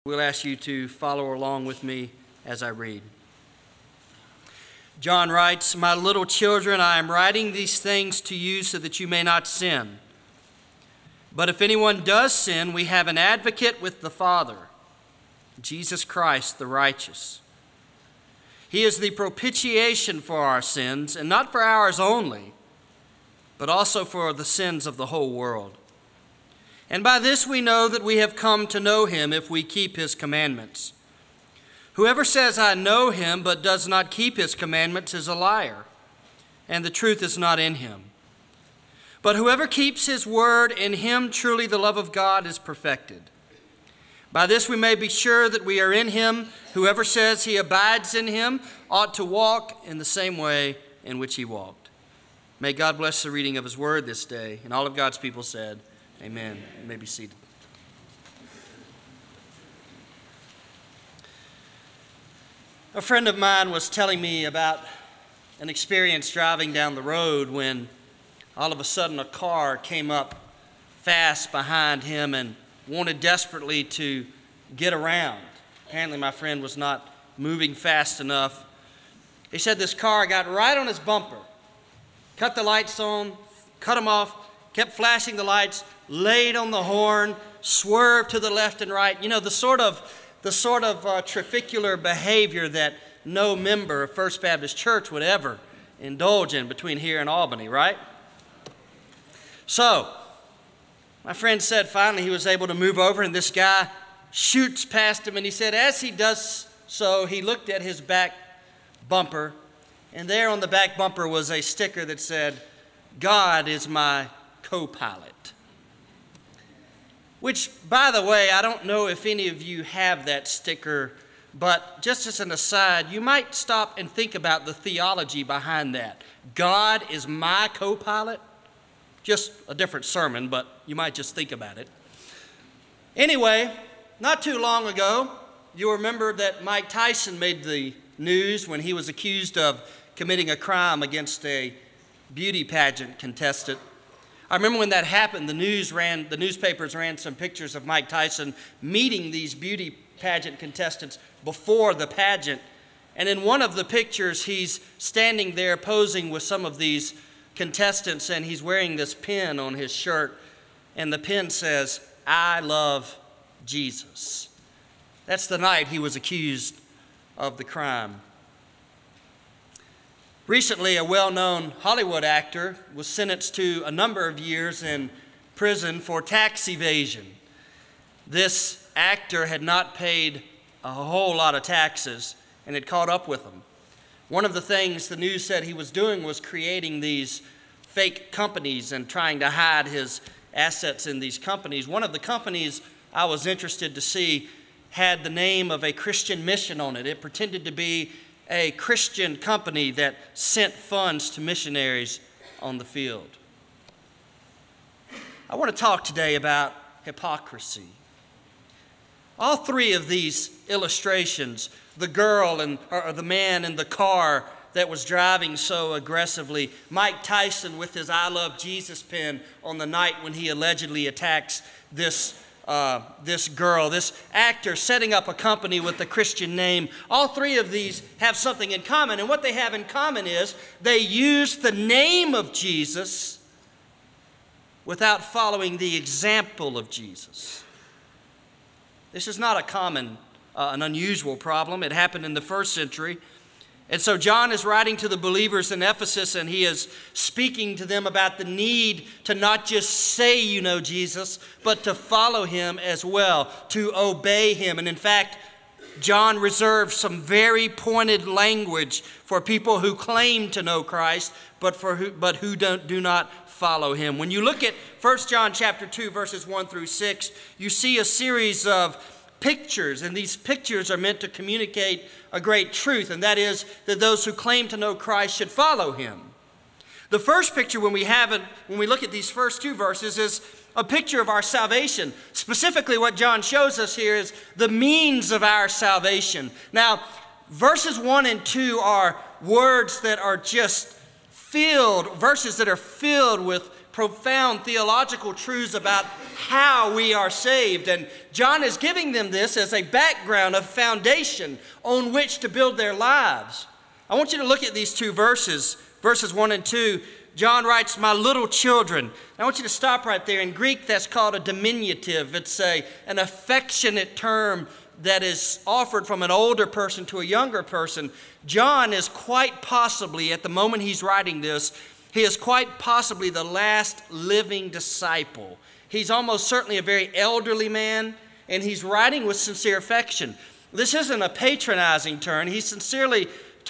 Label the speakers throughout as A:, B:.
A: We'll ask you to follow along with me as I read. John writes, "My little children, I am writing these things to you so that you may not sin. But if anyone does sin, we have an advocate with the Father, Jesus Christ the righteous. He is the propitiation for our sins, and not for ours only, but also for the sins of the whole world. And by this we know that we have come to know him if we keep his commandments. Whoever says, 'I know him,' but does not keep his commandments is a liar, and the truth is not in him. But whoever keeps his word, in him truly the love of God is perfected. By this we may be sure that we are in him. Whoever says he abides in him ought to walk in the same way in which he walked." May God bless the reading of his word this day. And all of God's people said, amen. You may be seated. A friend of mine was telling me about an experience driving down the road when all of a sudden a car came up fast behind him and wanted desperately to get around. Apparently my friend was not moving fast enough. He said this car got right on his bumper, cut the lights on, cut them off, kept flashing the lights, laid on the horn, swerved to the left and right. You know, the sort of traficular behavior that no member of First Baptist Church would ever indulge in between here and Albany, right? So, my friend said finally he was able to move over, and this guy shoots past him, and he said as he does so, he looked at his back bumper, and there on the back bumper was a sticker that said, "God is my co-pilot." Which, by the way, I don't know if any of you have that sticker, but just as an aside, you might stop and think about the theology behind that. God is my co-pilot. Just a different sermon, but you might just think about it. Anyway, not too long ago, you'll remember that Mike Tyson made the news when he was accused of committing a crime against a beauty pageant contestant. I remember when that happened, the newspapers ran some pictures of Mike Tyson meeting these beauty pageant contestants before the pageant. And in one of the pictures, he's standing there posing with some of these contestants, and he's wearing this pin on his shirt, and the pin says, "I love Jesus." That's the night he was accused of the crime. Recently, a well-known Hollywood actor was sentenced to a number of years in prison for tax evasion. This actor had not paid a whole lot of taxes and had caught up with them. One of the things the news said he was doing was creating these fake companies and trying to hide his assets in these companies. One of the companies I was interested to see had the name of a Christian mission on it. It pretended to be a Christian company that sent funds to missionaries on the field. I want to talk today about hypocrisy. All three of these illustrations, the girl or the man in the car that was driving so aggressively, Mike Tyson with his "I love Jesus" pin on the night when he allegedly attacks this girl, this actor setting up a company with a Christian name. All three of these have something in common, and what they have in common is they use the name of Jesus without following the example of Jesus. This is not an unusual problem. It happened in the first century. And so John is writing to the believers in Ephesus, and he is speaking to them about the need to not just say you know Jesus, but to follow him as well, to obey him. And in fact, John reserves some very pointed language for people who claim to know Christ, but who do not follow him. When you look at 1 John chapter 2, verses 1 through 6, you see a series of pictures, and these pictures are meant to communicate a great truth, and that is that those who claim to know Christ should follow him. The first picture when we look at these first two verses is a picture of our salvation. Specifically, what John shows us here is the means of our salvation. Now, verses 1 and 2 are verses that are filled with profound theological truths about how we are saved. And John is giving them this as a background, a foundation on which to build their lives. I want you to look at these two verses 1 and 2. John writes, "My little children." I want you to stop right there. In Greek, that's called a diminutive. It's an affectionate term that is offered from an older person to a younger person. John is quite possibly, at the moment he's writing this, he is quite possibly the last living disciple. He's almost certainly a very elderly man, and he's writing with sincere affection. This isn't a patronizing term. He sincerely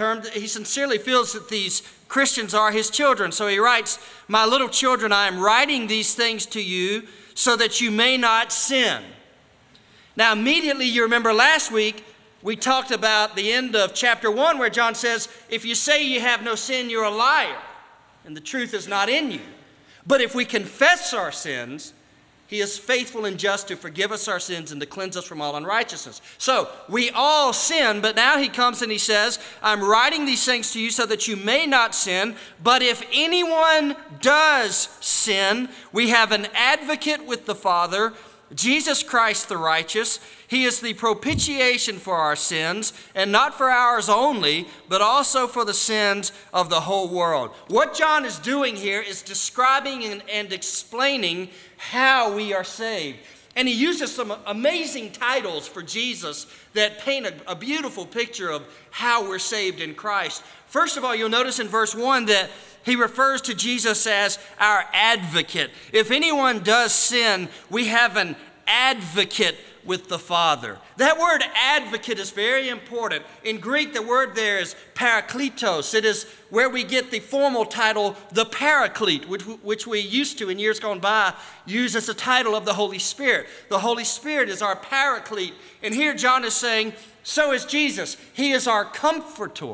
A: feels that these Christians are his children. So he writes, "My little children, I am writing these things to you so that you may not sin." Now, immediately, you remember last week, we talked about the end of chapter 1 where John says, if you say you have no sin, you're a liar, and the truth is not in you. But if we confess our sins, he is faithful and just to forgive us our sins and to cleanse us from all unrighteousness. So we all sin, but now he comes and he says, I'm writing these things to you so that you may not sin. But if anyone does sin, we have an advocate with the Father, Jesus Christ the righteous. He is the propitiation for our sins, and not for ours only, but also for the sins of the whole world. What John is doing here is describing and explaining how we are saved. And he uses some amazing titles for Jesus that paint a beautiful picture of how we're saved in Christ. First of all, you'll notice in verse 1 that he refers to Jesus as our advocate. If anyone does sin, we have an advocate with the Father. That word advocate is very important. In Greek, the word there is parakletos. It is where we get the formal title, the Paraclete, which we used to in years gone by use as a title of the Holy Spirit. The Holy Spirit is our Paraclete. And here John is saying, so is Jesus. He is our comforter.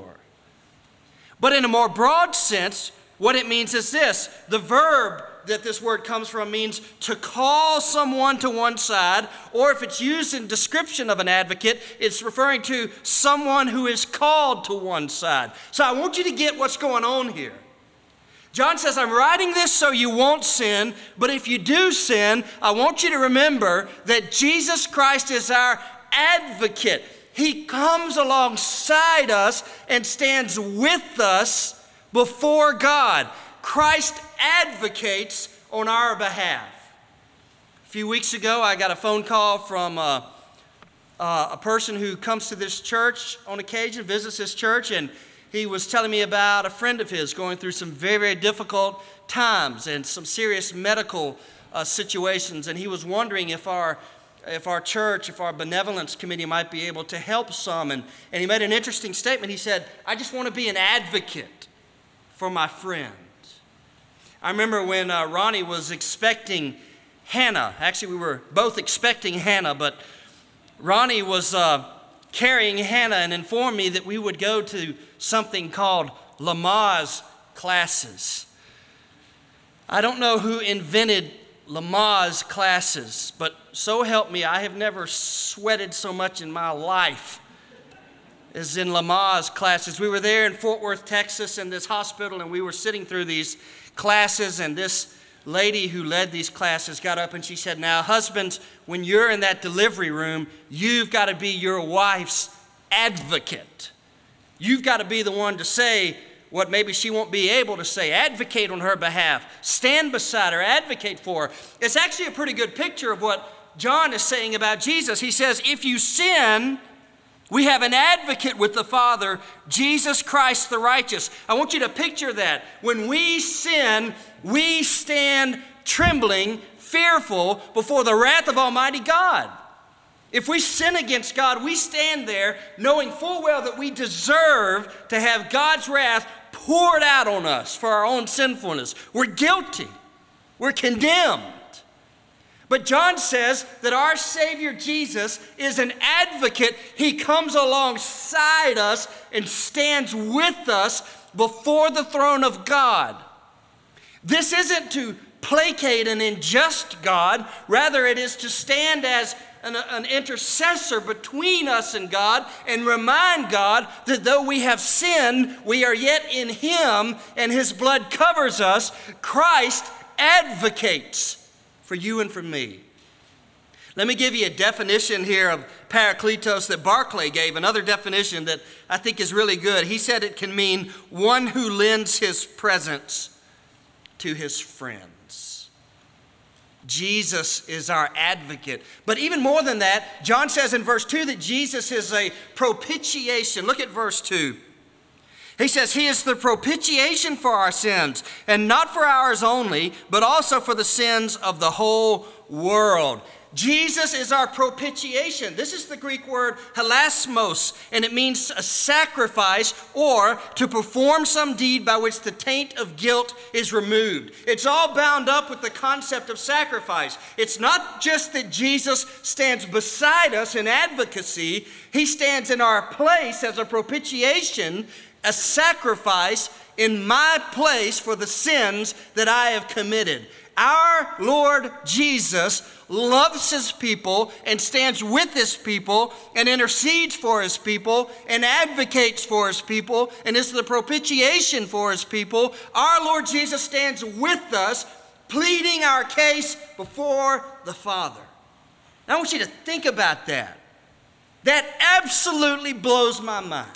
A: But in a more broad sense, what it means is this. The verb that this word comes from means to call someone to one side, or if it's used in description of an advocate, it's referring to someone who is called to one side. So I want you to get what's going on here. John says, I'm writing this so you won't sin, but if you do sin, I want you to remember that Jesus Christ is our advocate. He comes alongside us and stands with us before God. Christ advocates on our behalf. A few weeks ago, I got a phone call from a person who comes to this church on occasion, visits this church, and he was telling me about a friend of his going through some very, very difficult times and some serious medical situations, and he was wondering if our church, if our benevolence committee might be able to help some, and he made an interesting statement. He said, I just want to be an advocate for my friend. I remember when Ronnie was expecting Hannah. Actually, we were both expecting Hannah, but Ronnie was carrying Hannah and informed me that we would go to something called Lamaze classes. I don't know who invented Lamaze classes, but so help me, I have never sweated so much in my life as in Lamaze classes. We were there in Fort Worth, Texas, in this hospital, and we were sitting through these classes, and this lady who led these classes got up and she said, now, husbands, when you're in that delivery room, you've got to be your wife's advocate. You've got to be the one to say what maybe she won't be able to say. Advocate on her behalf. Stand beside her. Advocate for her. It's actually a pretty good picture of what John is saying about Jesus. He says, if you sin, we have an advocate with the Father, Jesus Christ the righteous. I want you to picture that. When we sin, we stand trembling, fearful before the wrath of Almighty God. If we sin against God, we stand there knowing full well that we deserve to have God's wrath poured out on us for our own sinfulness. We're guilty. We're condemned. But John says that our Savior Jesus is an advocate. He comes alongside us and stands with us before the throne of God. This isn't to placate an unjust God. Rather, it is to stand as an intercessor between us and God and remind God that though we have sinned, we are yet in Him and His blood covers us. Christ advocates for you and for me. Let me give you a definition here of parakletos that Barclay gave, another definition that I think is really good. He said it can mean one who lends his presence to his friends. Jesus is our advocate. But even more than that, John says in verse 2 that Jesus is a propitiation. Look at verse 2. He says, he is the propitiation for our sins, and not for ours only, but also for the sins of the whole world. Jesus is our propitiation. This is the Greek word hilasmos, and it means a sacrifice or to perform some deed by which the taint of guilt is removed. It's all bound up with the concept of sacrifice. It's not just that Jesus stands beside us in advocacy. He stands in our place as a propitiation, a sacrifice in my place for the sins that I have committed. Our Lord Jesus loves his people and stands with his people and intercedes for his people and advocates for his people and is the propitiation for his people. Our Lord Jesus stands with us, pleading our case before the Father. Now, I want you to think about that. That absolutely blows my mind.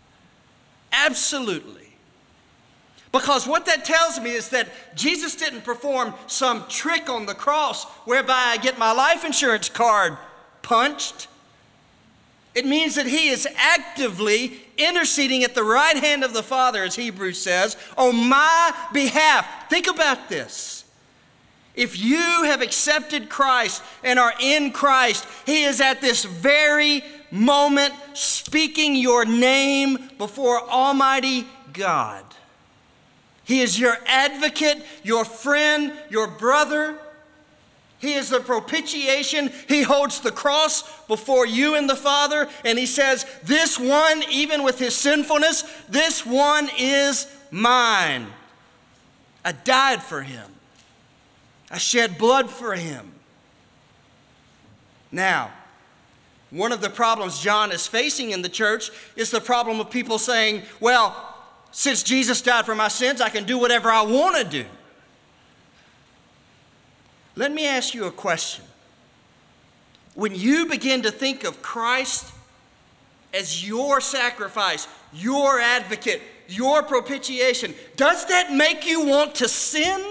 A: Absolutely. Because what that tells me is that Jesus didn't perform some trick on the cross whereby I get my life insurance card punched. It means that he is actively interceding at the right hand of the Father, as Hebrews says, on my behalf. Think about this. If you have accepted Christ and are in Christ, he is at this very moment speaking your name before Almighty God. He is your advocate, your friend, your brother. He is the propitiation. He holds the cross before you and the Father, and he says, this one, even with his sinfulness, this one is mine. I died for him. I shed blood for him. Now, one of the problems John is facing in the church is the problem of people saying, well, since Jesus died for my sins, I can do whatever I want to do. Let me ask you a question. When you begin to think of Christ as your sacrifice, your advocate, your propitiation, does that make you want to sin?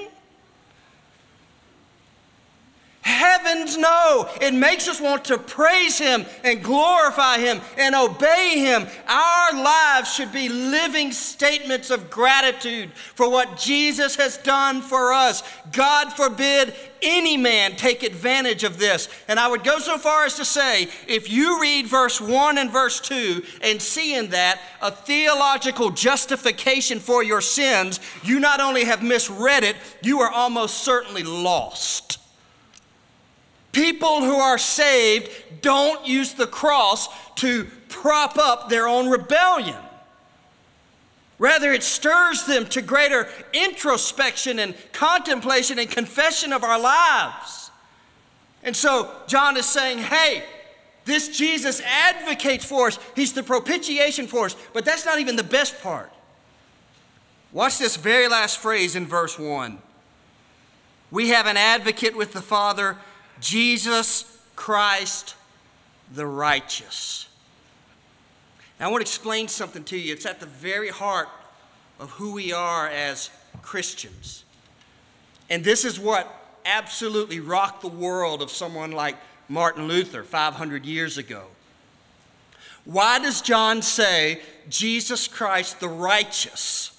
A: Heavens no. It makes us want to praise him and glorify him and obey him. Our lives should be living statements of gratitude for what Jesus has done for us. God forbid any man take advantage of this. And I would go so far as to say, if you read verse 1 and verse 2 and see in that a theological justification for your sins, you not only have misread it, you are almost certainly lost. People who are saved don't use the cross to prop up their own rebellion. Rather, it stirs them to greater introspection and contemplation and confession of our lives. And so John is saying, hey, this Jesus advocates for us. He's the propitiation for us. But that's not even the best part. Watch this very last phrase in verse 1. We have an advocate with the Father, Jesus Christ the righteous. Now, I want to explain something to you. It's at the very heart of who we are as Christians. And this is what absolutely rocked the world of someone like Martin Luther 500 years ago. Why does John say Jesus Christ the righteous?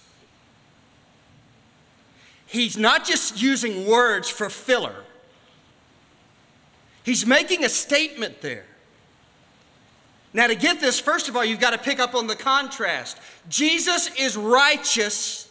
A: He's not just using words for filler. He's making a statement there. Now, to get this, first of all, you've got to pick up on the contrast. Jesus is righteous.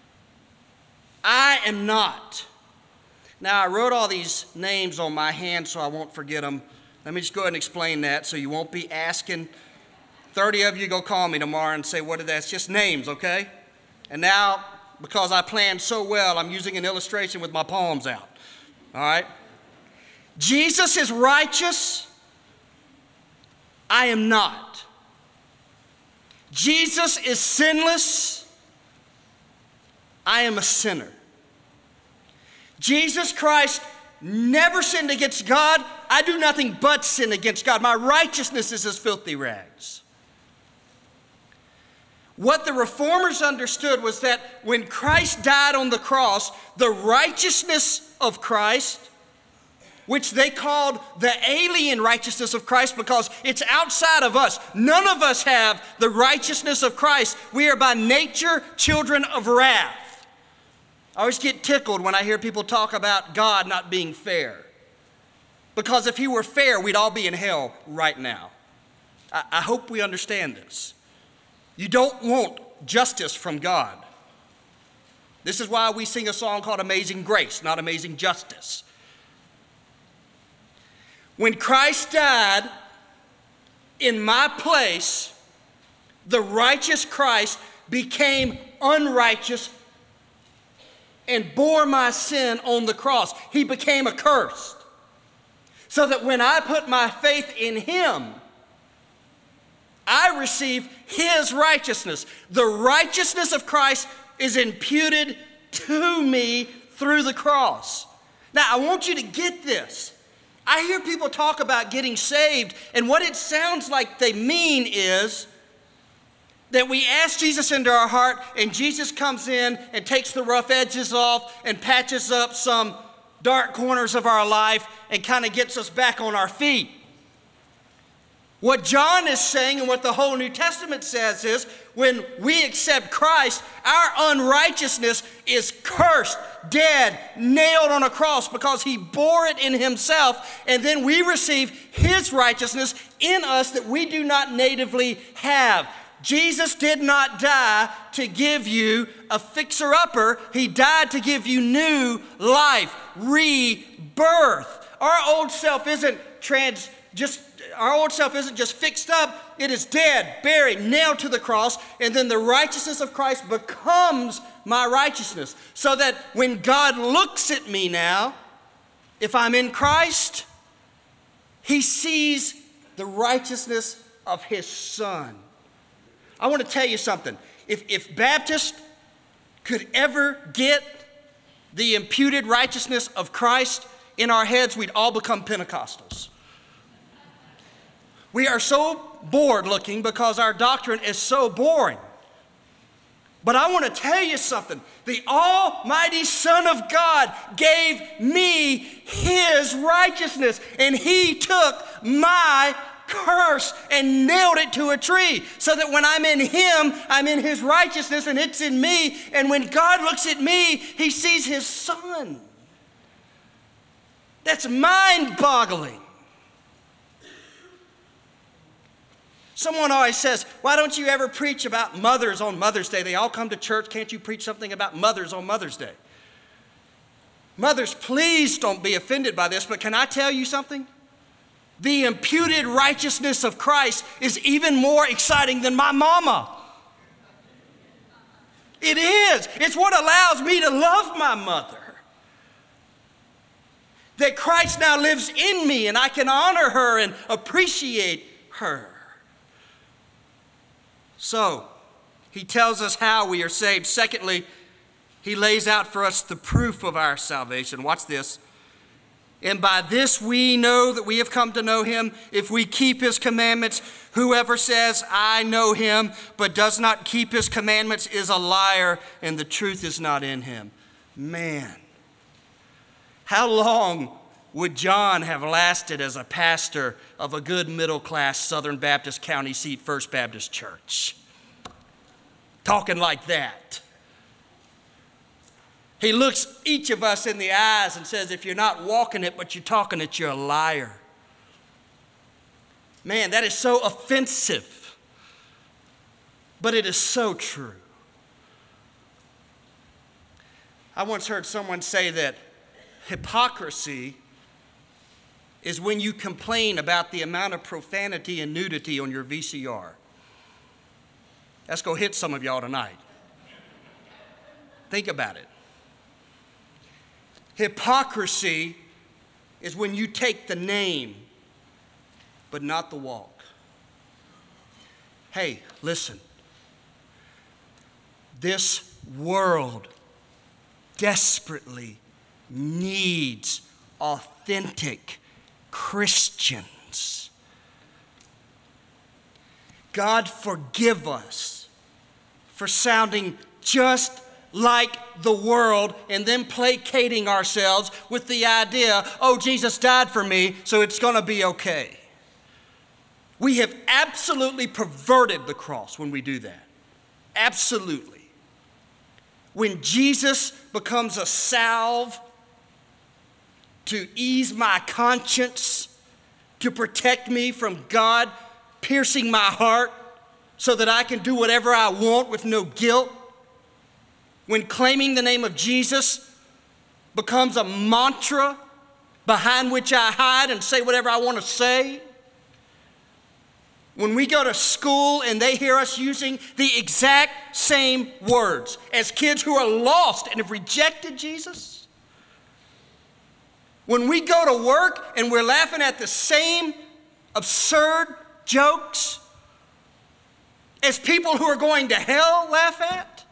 A: I am not. Now, I wrote all these names on my hand so I won't forget them. Let me just go ahead and explain that so you won't be asking. 30 of you go call me tomorrow and say, what is that? It's just names, okay? And now, because I planned so well, I'm using an illustration with my palms out. All right? Jesus is righteous. I am not. Jesus is sinless. I am a sinner. Jesus Christ never sinned against God. I do nothing but sin against God. My righteousness is as filthy rags. What the reformers understood was that when Christ died on the cross, the righteousness of Christ, which they called the alien righteousness of Christ because it's outside of us. None of us have the righteousness of Christ. We are by nature children of wrath. I always get tickled when I hear people talk about God not being fair. Because if he were fair, we'd all be in hell right now. I hope we understand this. You don't want justice from God. This is why we sing a song called Amazing Grace, not Amazing Justice. When Christ died in my place, the righteous Christ became unrighteous and bore my sin on the cross. He became accursed. So that when I put my faith in him, I receive his righteousness. The righteousness of Christ is imputed to me through the cross. Now, I want you to get this. I hear people talk about getting saved, and what it sounds like they mean is that we ask Jesus into our heart, and Jesus comes in and takes the rough edges off and patches up some dark corners of our life and kind of gets us back on our feet. What John is saying and what the whole New Testament says is when we accept Christ, our unrighteousness is cursed, dead, nailed on a cross because he bore it in himself, and then we receive his righteousness in us that we do not natively have. Jesus did not die to give you a fixer-upper. He died to give you new life, rebirth. Our old self isn't just fixed up. It is dead, buried, nailed to the cross, and then the righteousness of Christ becomes my righteousness. So that when God looks at me now, if I'm in Christ, he sees the righteousness of his Son. I want to tell you something. If Baptists could ever get the imputed righteousness of Christ in our heads, we'd all become Pentecostals. We are so bored looking because our doctrine is so boring. But I want to tell you something. The Almighty Son of God gave me his righteousness, and he took my curse and nailed it to a tree so that when I'm in him, I'm in his righteousness and it's in me. And when God looks at me, he sees his Son. That's mind-boggling. Someone always says, why don't you ever preach about mothers on Mother's Day? They all come to church. Can't you preach something about mothers on Mother's Day? Mothers, please don't be offended by this, but can I tell you something? The imputed righteousness of Christ is even more exciting than my mama. It is. It's what allows me to love my mother. That Christ now lives in me and I can honor her and appreciate her. So, he tells us how we are saved. Secondly, he lays out for us the proof of our salvation. Watch this. And by this we know that we have come to know him if we keep his commandments. Whoever says, I know him, but does not keep his commandments is a liar, and the truth is not in him. Man, how long would John have lasted as a pastor of a good middle-class Southern Baptist county seat First Baptist Church? Talking like that. He looks each of us in the eyes and says, if you're not walking it, but you're talking it, you're a liar. Man, that is so offensive. But it is so true. I once heard someone say that hypocrisy is when you complain about the amount of profanity and nudity on your VCR. That's going to hit some of y'all tonight. Think about it. Hypocrisy is when you take the name, but not the walk. Hey, listen. This world desperately needs authentic Christians. God, forgive us for sounding just like the world and then placating ourselves with the idea, oh, Jesus died for me, so it's going to be okay. We have absolutely perverted the cross when we do that. Absolutely. When Jesus becomes a salve to ease my conscience, to protect me from God piercing my heart so that I can do whatever I want with no guilt. When claiming the name of Jesus becomes a mantra behind which I hide and say whatever I want to say. When we go to school and they hear us using the exact same words as kids who are lost and have rejected Jesus. When we go to work and we're laughing at the same absurd jokes as people who are going to hell laugh at.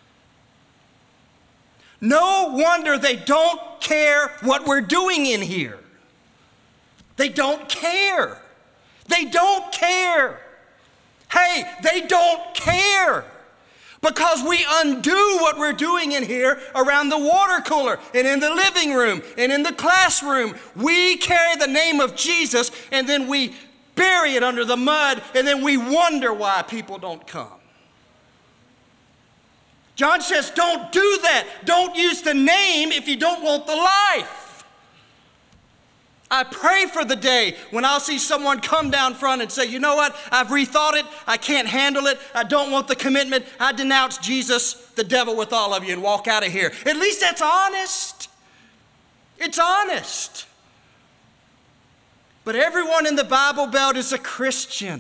A: No wonder they don't care what we're doing in here. They don't care. They don't care. Hey, they don't care. Because we undo what we're doing in here around the water cooler and in the living room and in the classroom. We carry the name of Jesus and then we bury it under the mud and then we wonder why people don't come. John says, don't do that. Don't use the name if you don't want the life. I pray for the day when I'll see someone come down front and say, you know what, I've rethought it, I can't handle it, I don't want the commitment, I denounce Jesus, the devil with all of you, and walk out of here. At least that's honest. It's honest. But everyone in the Bible Belt is a Christian.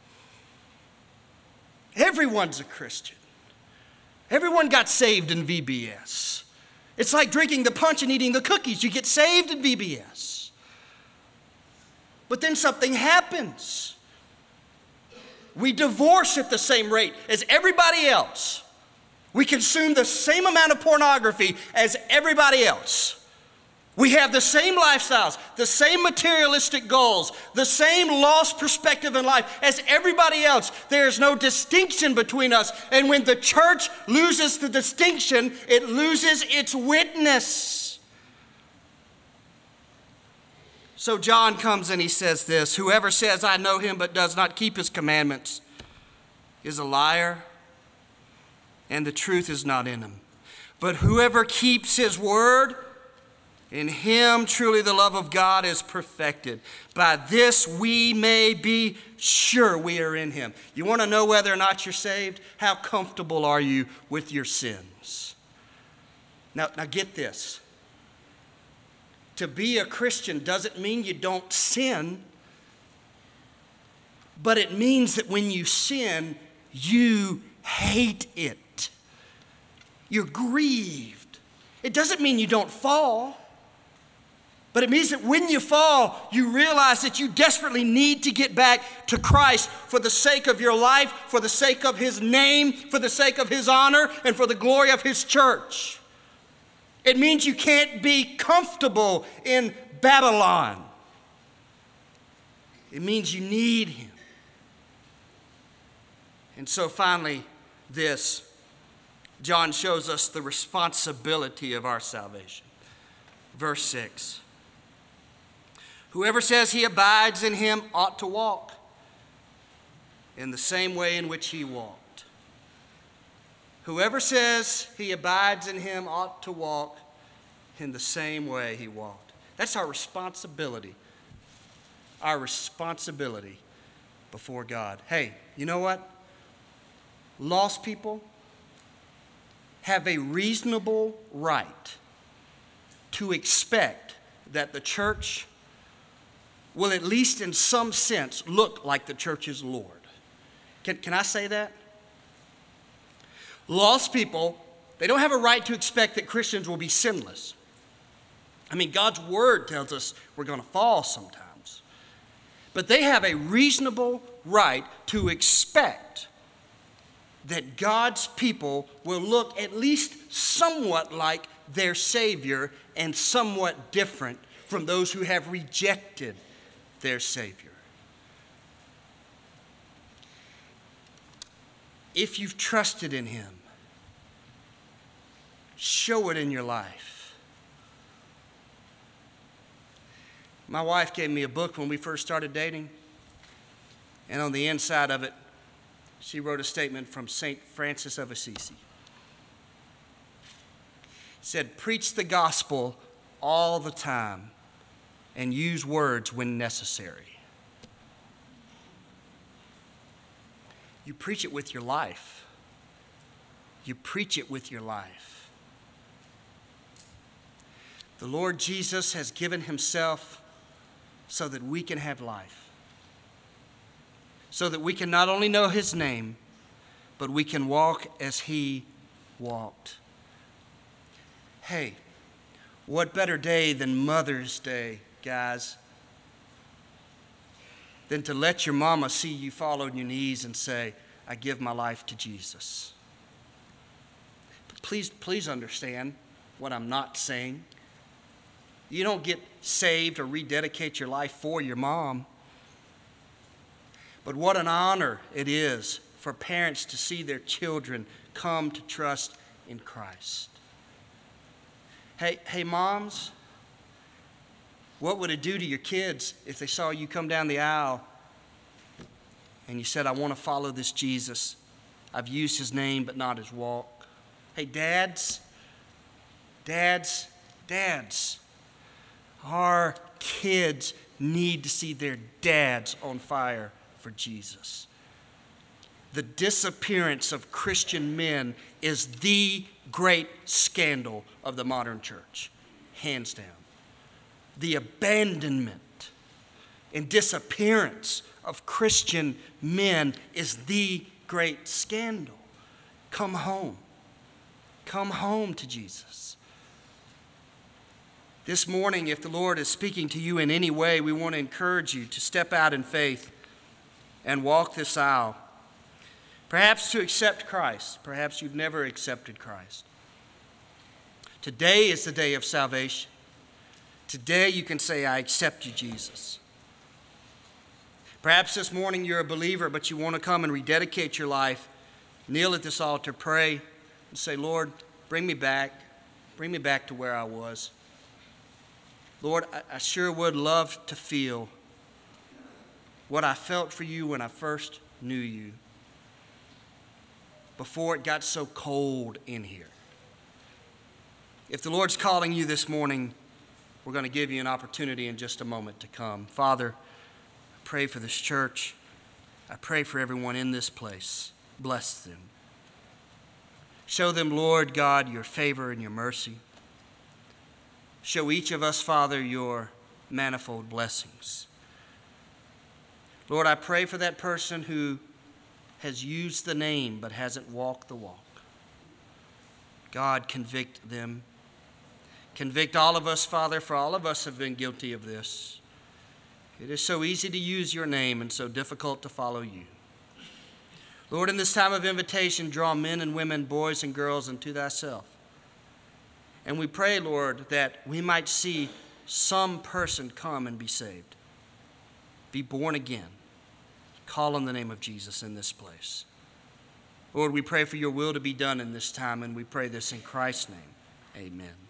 A: Everyone's a Christian. Everyone got saved in VBS. It's like drinking the punch and eating the cookies. You get saved in VBS. But then something happens. We divorce at the same rate as everybody else. We consume the same amount of pornography as everybody else. We have the same lifestyles, the same materialistic goals, the same lost perspective in life as everybody else. There is no distinction between us. And when the church loses the distinction, it loses its witness. So John comes and he says this, whoever says, I know him but does not keep his commandments is a liar, and the truth is not in him. But whoever keeps his word, in him truly the love of God is perfected. By this we may be sure we are in him. You want to know whether or not you're saved? How comfortable are you with your sins? Now get this. To be a Christian doesn't mean you don't sin, but it means that when you sin, you hate it. You're grieved. It doesn't mean you don't fall, but it means that when you fall, you realize that you desperately need to get back to Christ for the sake of your life, for the sake of his name, for the sake of his honor, and for the glory of his church. It means you can't be comfortable in Babylon. It means you need him. And so finally, John shows us the responsibility of our salvation. Verse 6. Whoever says he abides in him ought to walk in the same way in which he walked. Whoever says he abides in him ought to walk in the same way he walked. That's our responsibility. Our responsibility before God. Hey, you know what? Lost people have a reasonable right to expect that the church will, at least in some sense, look like the church's Lord. Can I say that? Lost people, they don't have a right to expect that Christians will be sinless. I mean, God's word tells us we're going to fall sometimes. But they have a reasonable right to expect that God's people will look at least somewhat like their Savior and somewhat different from those who have rejected their Savior. If you've trusted in Him, show it in your life. My wife gave me a book when we first started dating, and on the inside of it, she wrote a statement from St. Francis of Assisi. It said, "Preach the gospel all the time and use words when necessary." You preach it with your life. You preach it with your life. The Lord Jesus has given Himself so that we can have life. So that we can not only know His name, but we can walk as He walked. Hey, what better day than Mother's Day, guys, than to let your mama see you fall on your knees and say, "I give my life to Jesus." But please understand what I'm not saying. You don't get saved or rededicate your life for your mom. But what an honor it is for parents to see their children come to trust in Christ. Hey, moms, what would it do to your kids if they saw you come down the aisle and you said, "I want to follow this Jesus. I've used His name but not His walk"? Hey, dads, our kids need to see their dads on fire for Jesus. The disappearance of Christian men is the great scandal of the modern church, hands down. The abandonment and disappearance of Christian men is the great scandal. Come home. Come home to Jesus. This morning, if the Lord is speaking to you in any way, we want to encourage you to step out in faith and walk this aisle. Perhaps to accept Christ. Perhaps you've never accepted Christ. Today is the day of salvation. Today you can say, "I accept you, Jesus." Perhaps this morning you're a believer, but you want to come and rededicate your life. Kneel at this altar, pray, and say, "Lord, bring me back. Bring me back to where I was. Lord, I sure would love to feel what I felt for you when I first knew you, before it got so cold in here." If the Lord's calling you this morning, we're going to give you an opportunity in just a moment to come. Father, I pray for this church. I pray for everyone in this place. Bless them. Show them, Lord God, your favor and your mercy. Show each of us, Father, your manifold blessings. Lord, I pray for that person who has used the name but hasn't walked the walk. God, convict them. Convict all of us, Father, for all of us have been guilty of this. It is so easy to use your name and so difficult to follow you. Lord, in this time of invitation, draw men and women, boys and girls unto thyself. And we pray, Lord, that we might see some person come and be saved, be born again. Call on the name of Jesus in this place. Lord, we pray for your will to be done in this time, and we pray this in Christ's name. Amen.